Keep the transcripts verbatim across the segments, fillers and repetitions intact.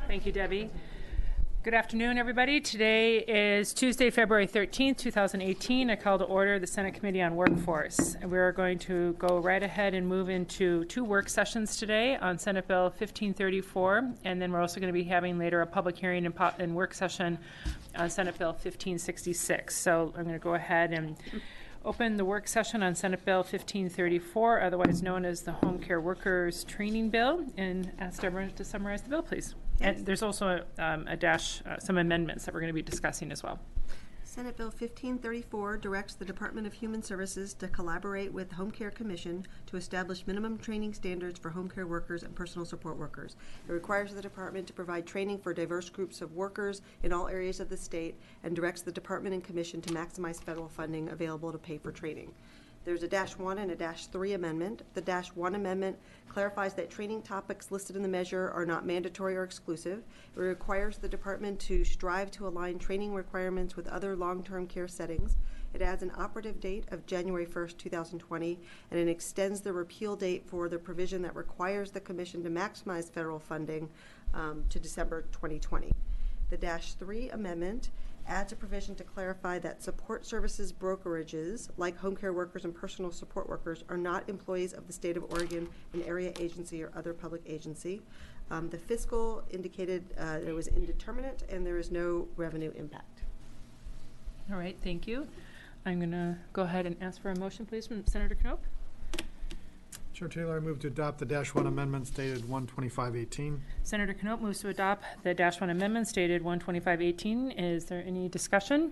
Thank you, Debbie. Good afternoon, everybody. Today is Tuesday, February thirteenth, two thousand eighteen. I call to order the Senate Committee on Workforce. And we are going to go right ahead and move into two work sessions today on Senate Bill fifteen thirty-four, and then we're also going to be having later a public hearing and, po- and work session on Senate Bill fifteen sixty-six. So I'm going to go ahead and open the work session on Senate Bill fifteen thirty-four, otherwise known as the Home Care Workers Training Bill, and ask Deborah to summarize the bill, please. And there's also a, um, a dash, uh, some amendments that we're going to be discussing as well. Senate Bill fifteen thirty-four directs the Department of Human Services to collaborate with the Home Care Commission to establish minimum training standards for home care workers and personal support workers. It requires the department to provide training for diverse groups of workers in all areas of the state and directs the department and commission to maximize federal funding available to pay for training. There's a dash one and a dash three amendment. The dash one amendment clarifies that training topics listed in the measure are not mandatory or exclusive. It requires the department to strive to align training requirements with other long-term care settings. It adds an operative date of January first, two thousand twenty, and it extends the repeal date for the provision that requires the commission to maximize federal funding um, to December twenty twenty. The dash three amendment adds a provision to clarify that support services brokerages, like home care workers and personal support workers, are not employees of the state of Oregon, an area agency, or other public agency. Um, the fiscal indicated uh, it was indeterminate and there is no revenue impact. All right, thank you. I'm going to go ahead and ask for a motion, please, from Senator Knopp. Chair Taylor, I move to adopt the dash one amendments dated one twenty-five eighteen. Senator Knopp moves to adopt the dash one amendments dated one twenty-five eighteen. Is there any discussion?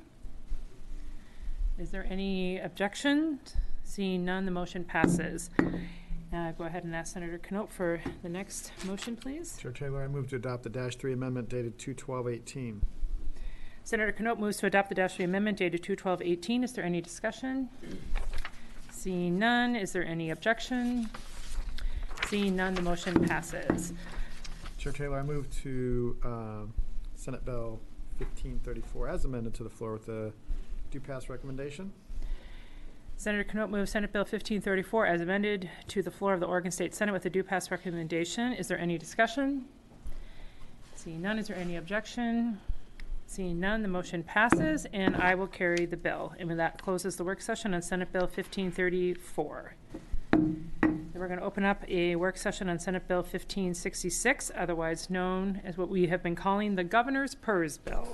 Is there any objection? Seeing none, the motion passes. Uh, go ahead and ask Senator Knopp for the next motion, please. Chair Taylor, I move to adopt the dash three amendment dated two twelve eighteen. Senator Knopp moves to adopt the dash three amendment dated two twelve eighteen. Is there any discussion? Seeing none, is there any objection? Seeing none, the motion passes. Chair Taylor, I move to uh, Senate Bill fifteen thirty-four as amended to the floor with a do pass recommendation. Senator Knopp moves Senate Bill fifteen thirty-four as amended to the floor of the Oregon State Senate with a do pass recommendation. Is there any discussion? Seeing none, is there any objection? Seeing none, the motion passes, and I will carry the bill. And with that closes the work session on Senate Bill fifteen thirty-four. Then we're going to open up a work session on Senate Bill fifteen sixty-six, otherwise known as what we have been calling the Governor's PERS Bill.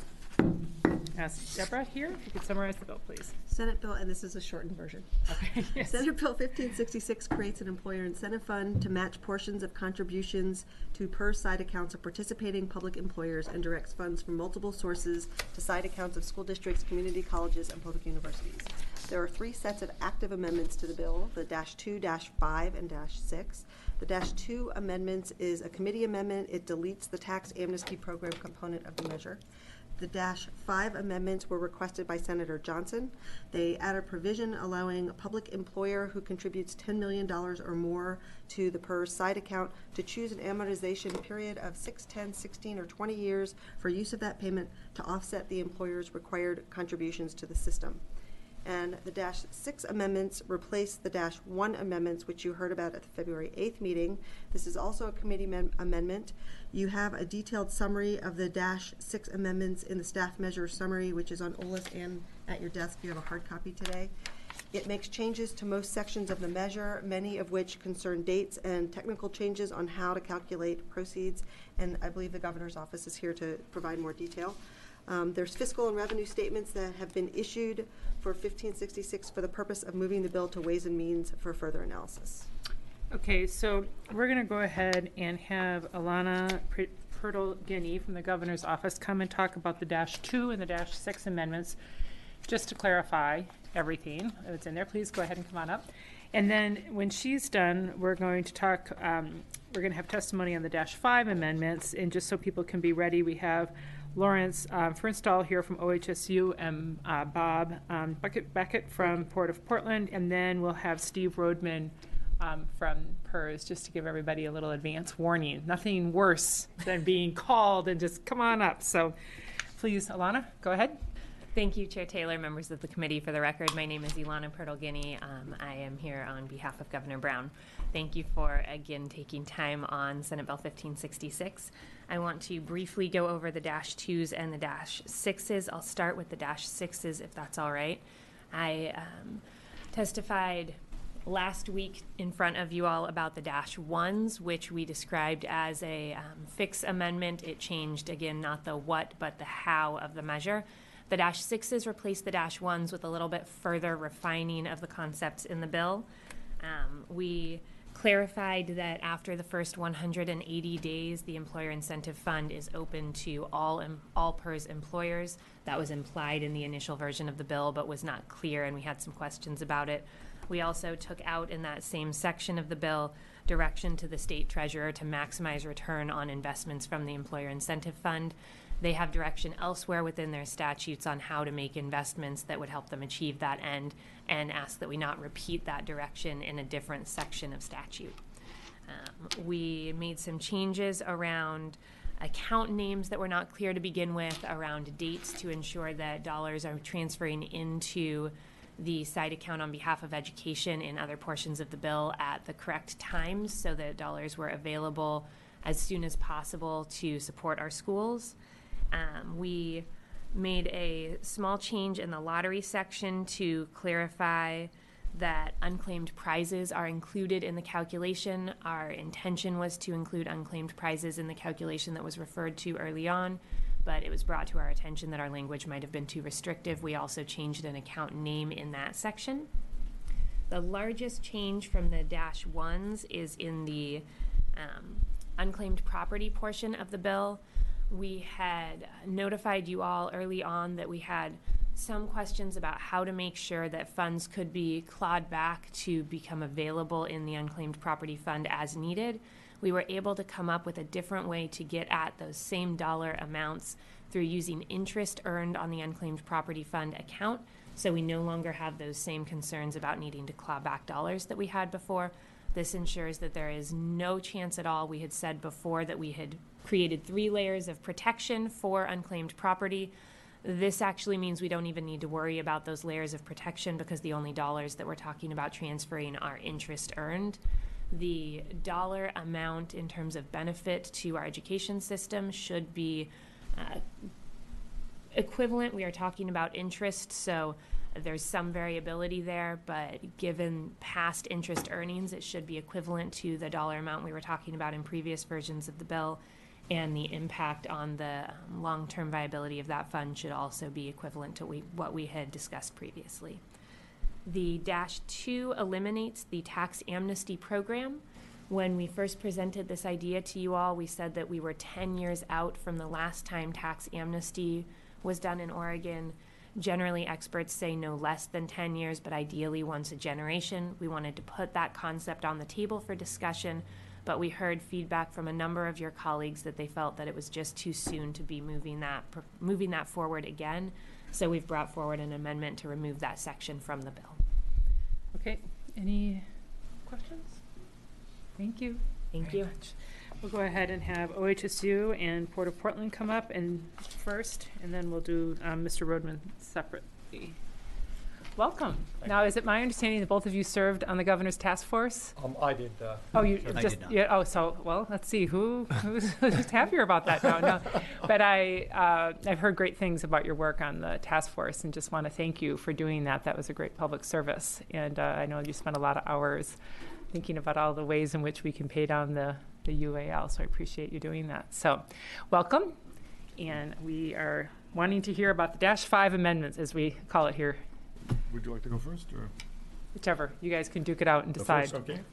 Ask Deborah here, if you could summarize the bill, please. Senate Bill, and this is a shortened version. Okay. Yes. Senate Bill fifteen sixty-six creates an employer incentive fund to match portions of contributions to PERS side accounts of participating public employers and directs funds from multiple sources to side accounts of school districts, community colleges, and public universities. There are three sets of active amendments to the bill, the dash two, dash five, and dash six. The dash two amendments is a committee amendment. It deletes the tax amnesty program component of the measure. The dash five amendments were requested by Senator Johnson. They add a provision allowing a public employer who contributes ten million dollars or more to the PERS side account to choose an amortization period of six, ten, sixteen, or twenty years for use of that payment to offset the employer's required contributions to the system. And the dash six amendments replace the dash one amendments, which you heard about at the February eighth meeting. This is also a committee amendment. You have a detailed summary of the dash six amendments in the staff measure summary, which is on O L I S and at your desk. You have a hard copy today. It makes changes to most sections of the measure, many of which concern dates and technical changes on how to calculate proceeds. And I believe the governor's office is here to provide more detail. Um, there's fiscal and revenue statements that have been issued for fifteen sixty-six for the purpose of moving the bill to Ways and Means for further analysis. Okay, so we're going to go ahead and have Alana Purtle-Guinea from the governor's office come and talk about the dash two and the dash six amendments, just to clarify everything that's in there. Please go ahead and come on up. And then when she's done, we're going to talk, um, we're going to have testimony on the dash five amendments, and just so people can be ready, we have Lawrence um, Fernstall here from O H S U and uh, Bob um, Beckett, Beckett from Port of Portland, and then we'll have Steve Rodman um, from PERS, just to give everybody a little advance warning. Nothing worse than being called and just come on up. So please, Alana, go ahead. Thank you, Chair Taylor, members of the committee. For the record, my name is Ilana Pertolgini. Um, I am here on behalf of Governor Brown. Thank you for, again, taking time on Senate Bill fifteen sixty-six. I want to briefly go over the dash twos and the dash sixes. I'll start with the dash sixes, if that's all right. I um, testified last week in front of you all about the dash ones, which we described as a um, fix amendment. It changed, again, not the what, but the how of the measure. The dash sixes replaced the dash ones with a little bit further refining of the concepts in the bill. Um, we clarified that after the first one hundred eighty days, the Employer Incentive Fund is open to all em- all P E R S employers. That was implied in the initial version of the bill, but was not clear, and we had some questions about it. We also took out in that same section of the bill direction to the state treasurer to maximize return on investments from the Employer Incentive Fund. They have direction elsewhere within their statutes on how to make investments that would help them achieve that end, and ask that we not repeat that direction in a different section of statute. Um, we made some changes around account names that were not clear to begin with, around dates to ensure that dollars are transferring into the side account on behalf of education in other portions of the bill at the correct times, so that dollars were available as soon as possible to support our schools. Um, we made a small change in the lottery section to clarify that unclaimed prizes are included in the calculation. Our intention was to include unclaimed prizes in the calculation that was referred to early on, but it was brought to our attention that our language might have been too restrictive. We also changed an account name in that section. The largest change from the dash ones is in the um, unclaimed property portion of the bill. We had notified you all early on that we had some questions about how to make sure that funds could be clawed back to become available in the unclaimed property fund as needed. We were able to come up with a different way to get at those same dollar amounts through using interest earned on the unclaimed property fund account. So we no longer have those same concerns about needing to claw back dollars that we had before. This ensures that there is no chance at all. We had said before that we had created three layers of protection for unclaimed property. This actually means we don't even need to worry about those layers of protection, because the only dollars that we're talking about transferring are interest earned. The dollar amount in terms of benefit to our education system should be uh, equivalent. We are talking about interest, so there's some variability there, but given past interest earnings, it should be equivalent to the dollar amount we were talking about in previous versions of the bill, and the impact on the um, long-term viability of that fund should also be equivalent to we, what we had discussed previously. The dash two eliminates the tax amnesty program. When we first presented this idea to you all, we said that we were ten years out from the last time tax amnesty was done in Oregon. Generally, experts say no less than ten years, but ideally once a generation. We wanted to put that concept on the table for discussion, but we heard feedback from a number of your colleagues that they felt that it was just too soon to be moving that, moving that forward again. So we've brought forward an amendment to remove that section from the bill. Okay, any questions? Thank you. Thank very you. much. We'll go ahead and have O H S U and Port of Portland come up and first, and then we'll do um, Mister Rodman separately. Welcome. Now, is it my understanding that both of you served on the governor's task force? Um, I did. Uh, Oh, you I just, did not. yeah, oh, so, well, let's see, who, who's, who's happier about that now? No. But I, uh, I've heard great things about your work on the task force, and just want to thank you for doing that. That was a great public service. And uh, I know you spent a lot of hours thinking about all the ways in which we can pay down the, the U A L, so I appreciate you doing that. So, welcome. And we are wanting to hear about the dash five amendments, as we call it here. Would you like to go first, or? Whichever. You guys can duke it out and Go decide. first, okay.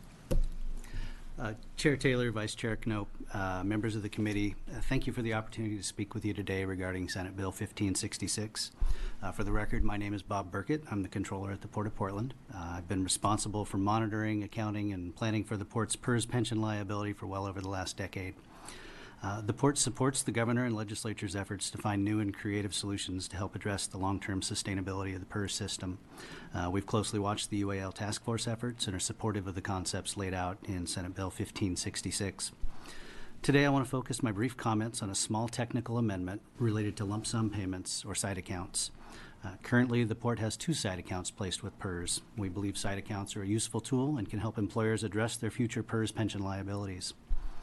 Uh, Chair Taylor, Vice Chair Knope, uh, members of the committee, uh, thank you for the opportunity to speak with you today regarding Senate Bill fifteen sixty-six. Uh, for the record, my name is Bob Burkett. I'm the controller at the Port of Portland. Uh, I've been responsible for monitoring, accounting, and planning for the Port's P E R S pension liability for well over the last decade. Uh, the Port supports the Governor and Legislature's efforts to find new and creative solutions to help address the long-term sustainability of the P E R S system. Uh, we've closely watched the U A L task force efforts and are supportive of the concepts laid out in Senate Bill fifteen sixty-six. Today, I want to focus my brief comments on a small technical amendment related to lump sum payments or side accounts. Uh, currently, the port has two side accounts placed with P E R S. We believe side accounts are a useful tool and can help employers address their future P E R S pension liabilities.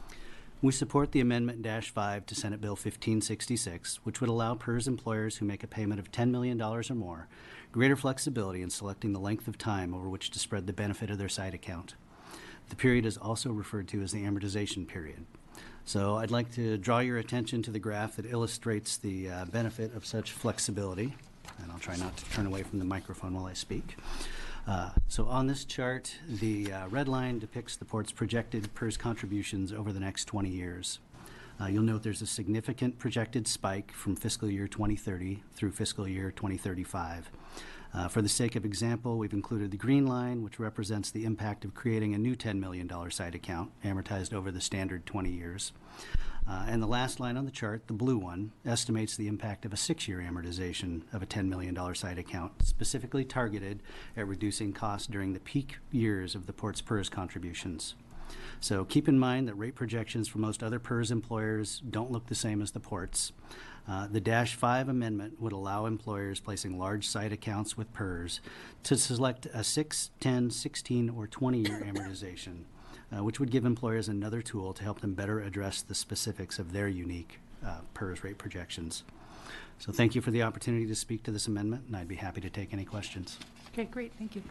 We support the Amendment Dash five to Senate Bill fifteen sixty-six, which would allow P E R S employers who make a payment of ten million dollars or more greater flexibility in selecting the length of time over which to spread the benefit of their side account. The period is also referred to as the amortization period. So I'd like to draw your attention to the graph that illustrates the uh, benefit of such flexibility. And I'll try not to turn away from the microphone while I speak. Uh, so on this chart, the uh, red line depicts the port's projected P E R S contributions over the next twenty years. Uh, you'll note there's a significant projected spike from fiscal year twenty thirty through fiscal year twenty thirty-five. Uh, for the sake of example, we've included the green line, which represents the impact of creating a new ten million dollars side account, amortized over the standard twenty years. Uh, and the last line on the chart, the blue one, estimates the impact of a six-year amortization of a ten million dollars side account, specifically targeted at reducing costs during the peak years of the port's P E R S contributions. So keep in mind that rate projections for most other P E R S employers don't look the same as the port's. Uh, the Dash five amendment would allow employers placing large side accounts with P E R S to select a six, ten, sixteen, or twenty-year amortization, uh, which would give employers another tool to help them better address the specifics of their unique uh, P E R S rate projections. So thank you for the opportunity to speak to this amendment, and I'd be happy to take any questions. Okay, great, thank you.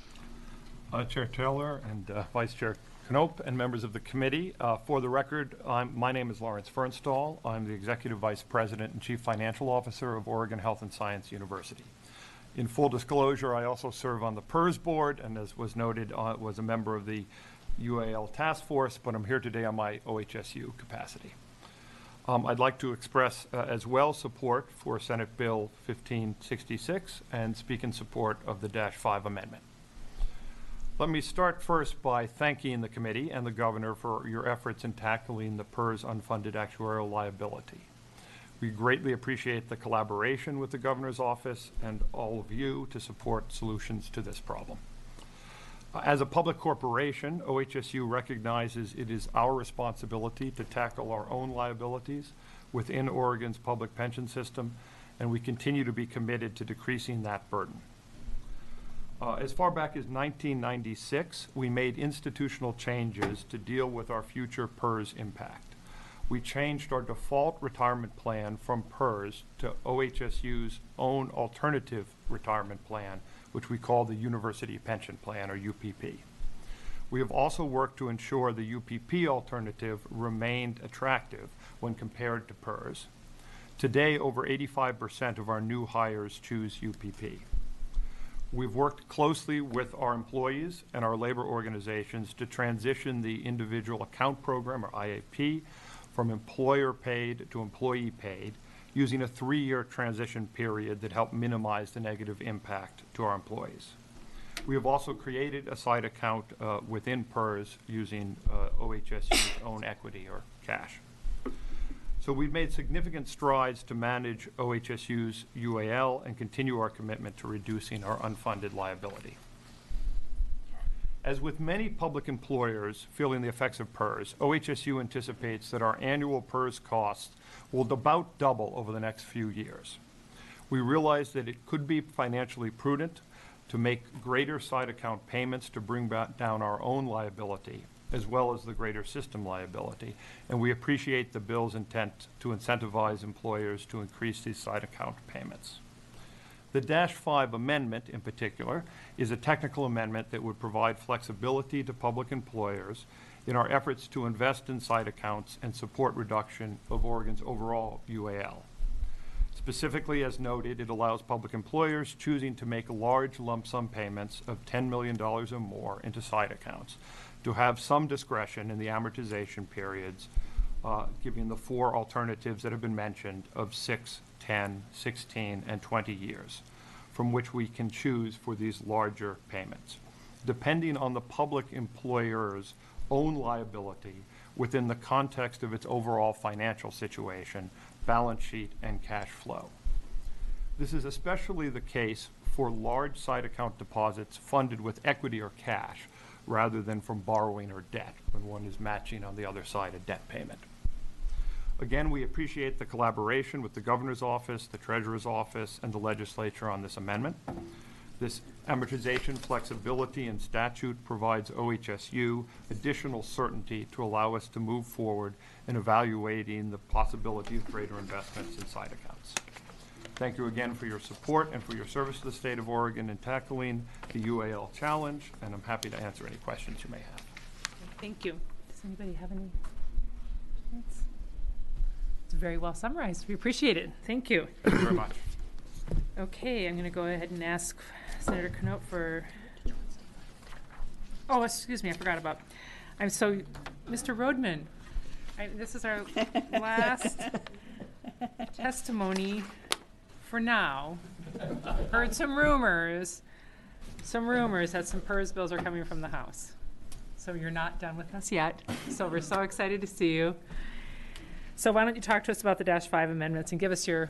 Uh, Chair Taylor and uh, Vice Chair Knope and members of the committee. Uh, for the record, I'm, my name is Lawrence Fernstall. I'm the Executive Vice President and Chief Financial Officer of Oregon Health and Science University. In full disclosure, I also serve on the P E R S board and, as was noted, uh, was a member of the U A L task force, but I'm here today on my O H S U capacity. Um, I'd like to express uh, as well support for Senate Bill fifteen sixty-six and speak in support of the Dash five amendment. Let me start first by thanking the committee and the governor for your efforts in tackling the P E R S unfunded actuarial liability. We greatly appreciate the collaboration with the governor's office and all of you to support solutions to this problem. Uh, as a public corporation, O H S U recognizes it is our responsibility to tackle our own liabilities within Oregon's public pension system, and we continue to be committed to decreasing that burden. Uh, as far back as nineteen ninety-six, we made institutional changes to deal with our future P E R S impact. We changed our default retirement plan from P E R S to O H S U's own alternative retirement plan, which we call the University Pension Plan, or U P P. We have also worked to ensure the U P P alternative remained attractive when compared to P E R S. Today, over eighty-five percent of our new hires choose U P P. We've worked closely with our employees and our labor organizations to transition the Individual Account Program, or I A P, from employer-paid to employee-paid, using a three-year transition period that helped minimize the negative impact to our employees. We have also created a side account uh, within P E R S using uh, O H S U's own equity, or cash. So we've made significant strides to manage O H S U's U A L and continue our commitment to reducing our unfunded liability. As with many public employers feeling the effects of P E R S, O H S U anticipates that our annual P E R S costs will about double over the next few years. We realize that it could be financially prudent to make greater side account payments to bring back down our own liability, as well as the greater system liability, and we appreciate the bill's intent to incentivize employers to increase these side account payments. The Dash five amendment, in particular, is a technical amendment that would provide flexibility to public employers in our efforts to invest in side accounts and support reduction of Oregon's overall U A L. Specifically, as noted, it allows public employers choosing to make large lump sum payments of ten million dollars or more into side accounts to have some discretion in the amortization periods, uh, giving the four alternatives that have been mentioned of six, ten, sixteen, and twenty years, from which we can choose for these larger payments, depending on the public employer's own liability within the context of its overall financial situation, balance sheet, and cash flow. This is especially the case for large side account deposits funded with equity or cash, rather than from borrowing or debt, when one is matching on the other side a debt payment. Again, we appreciate the collaboration with the Governor's Office, the Treasurer's Office, and the Legislature on this amendment. This amortization flexibility in statute provides O H S U additional certainty to allow us to move forward in evaluating the possibility of greater investments in side accounts. Thank you again for your support and for your service to the state of Oregon in tackling the U A L challenge, and I'm happy to answer any questions you may have. Thank you. Does anybody have any questions? It's very well summarized. We appreciate it. Thank you. Thank you very much. Okay, I'm going to go ahead and ask Senator Knoop for, oh, excuse me, I forgot about, I'm so, Mister Rodman, I, this is our last testimony for now. Heard some rumors, some rumors that some PERS bills are coming from the House. So you're not done with us yet. So we're so excited to see you. So why don't you talk to us about the Dash five amendments and give us your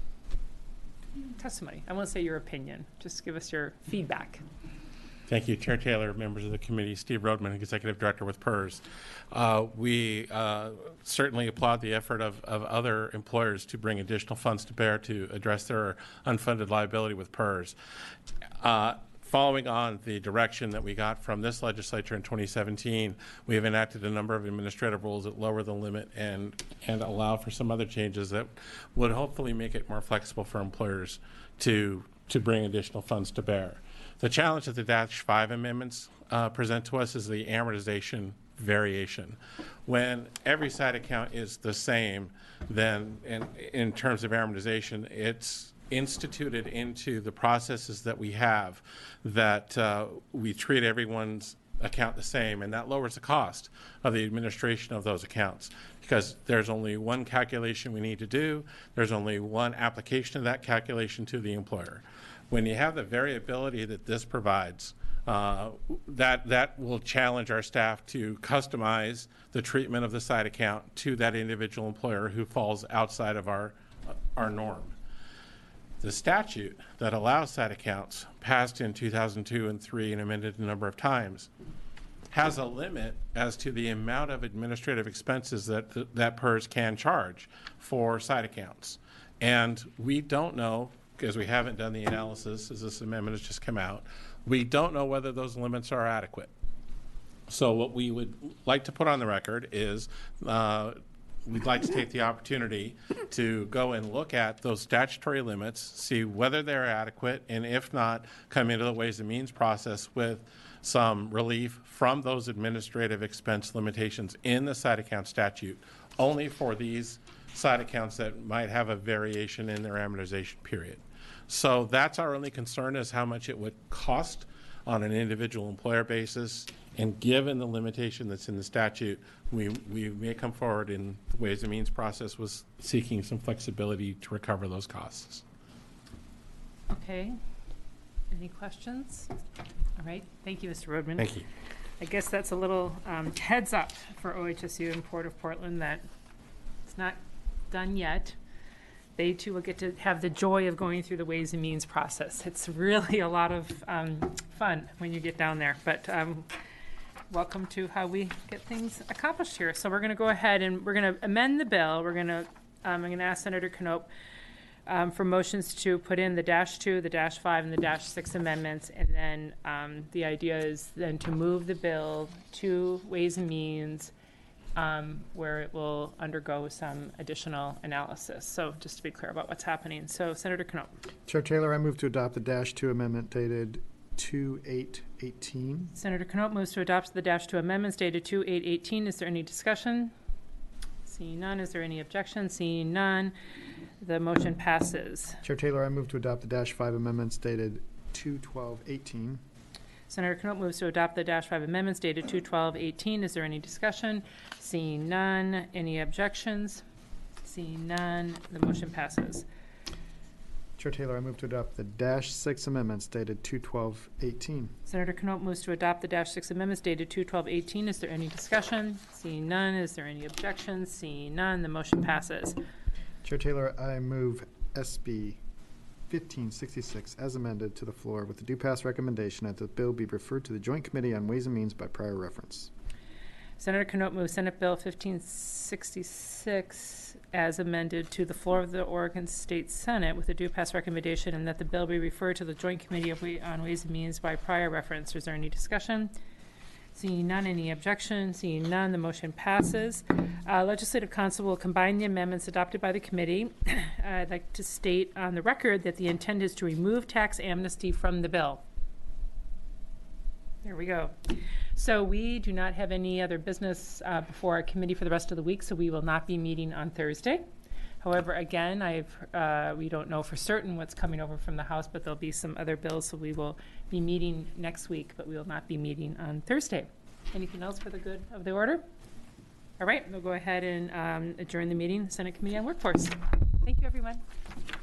testimony. I won't say your opinion. Just give us your feedback. Thank you, Chair Taylor, members of the committee, Steve Rodman, Executive Director with PERS. Uh, we uh, certainly applaud the effort of, of other employers to bring additional funds to bear to address their unfunded liability with PERS. Uh, Following on the direction that we got from this legislature in twenty seventeen, we have enacted a number of administrative rules that lower the limit and, and allow for some other changes that would hopefully make it more flexible for employers to, to bring additional funds to bear. The challenge that the Dash five amendments uh, present to us is the amortization variation. When every side account is the same, then in, in terms of amortization, it's instituted into the processes that we have that uh, we treat everyone's account the same, and that lowers the cost of the administration of those accounts because there's only one calculation we need to do. There's only one application of that calculation to the employer. When you have the variability that this provides, uh, that, that will challenge our staff to customize the treatment of the side account to that individual employer who falls outside of our, uh, our norm. The statute that allows side accounts, passed in two thousand two and three and amended a number of times, has a limit as to the amount of administrative expenses that th that PERS can charge for side accounts. And we don't know, because we haven't done the analysis as this amendment has just come out, we don't know whether those limits are adequate. So what we would like to put on the record is uh, we'd like to take the opportunity to go and look at those statutory limits, see whether they're adequate, and if not, come into the Ways and Means process with some relief from those administrative expense limitations in the side account statute, only for these side accounts that might have a variation in their amortization period. So that's our only concern, is how much it would cost on an individual employer basis. And given the limitation that's in the statute, we, we may come forward in the Ways and Means process with seeking some flexibility to recover those costs. Okay. Any questions? All right. Thank you, Mister Rodman. Thank you. I guess that's a little um, heads up for O H S U and Port of Portland that it's not done yet. They too will get to have the joy of going through the Ways and Means process. It's really a lot of um, fun when you get down there. But um, welcome to how we get things accomplished here. So we're going to go ahead and we're going to amend the bill. We're going to, um, I'm going to ask Senator Knoop um, for motions to put in the dash two, the dash five, and the dash six amendments. And then um, the idea is then to move the bill to Ways and Means, um, where it will undergo some additional analysis. So just to be clear about what's happening. So Senator Knoop. Chair Taylor, I move to adopt the Dash two amendment dated two eight eighteen. Senator Knoop moves to adopt the dash two amendments dated two eight eighteen. Is there any discussion? Seeing none, is there any objection? Seeing none, the motion passes. Chair Taylor, I move to adopt the Dash five amendments dated two twelve eighteen. Senator Knoop moves to adopt the dash five amendments dated two twelve eighteen. Is there any discussion? Seeing none, any objections? Seeing none, the motion passes. Chair Taylor, I move to adopt the Dash six amendments dated two twelve eighteen. Senator Knoop moves to adopt the dash six amendments dated two twelve eighteen. Is there any discussion? Seeing none, is there any objections? Seeing none, the motion passes. Chair Taylor, I move S B fifteen sixty-six as amended to the floor with the due pass recommendation that the bill be referred to the Joint Committee on Ways and Means by prior reference. Senator Canope moves Senate Bill fifteen sixty-six as amended to the floor of the Oregon State Senate with a due pass recommendation, and that the bill be referred to the Joint Committee of Wa- on Ways and Means by prior reference. Is there any discussion? Seeing none, any objection? Seeing none, the motion passes. Uh, Legislative Council will combine the amendments adopted by the committee. I'd like to state on the record that the intent is to remove tax amnesty from the bill. There we go. So we do not have any other business uh, before our committee for the rest of the week, so we will not be meeting on Thursday. However, again, I've, uh, we don't know for certain what's coming over from the House, but there'll be some other bills, so we will be meeting next week, but we will not be meeting on Thursday. Anything else for the good of the order? All right, we'll go ahead and um, adjourn the meeting, Senate Committee on Workforce. Thank you, everyone.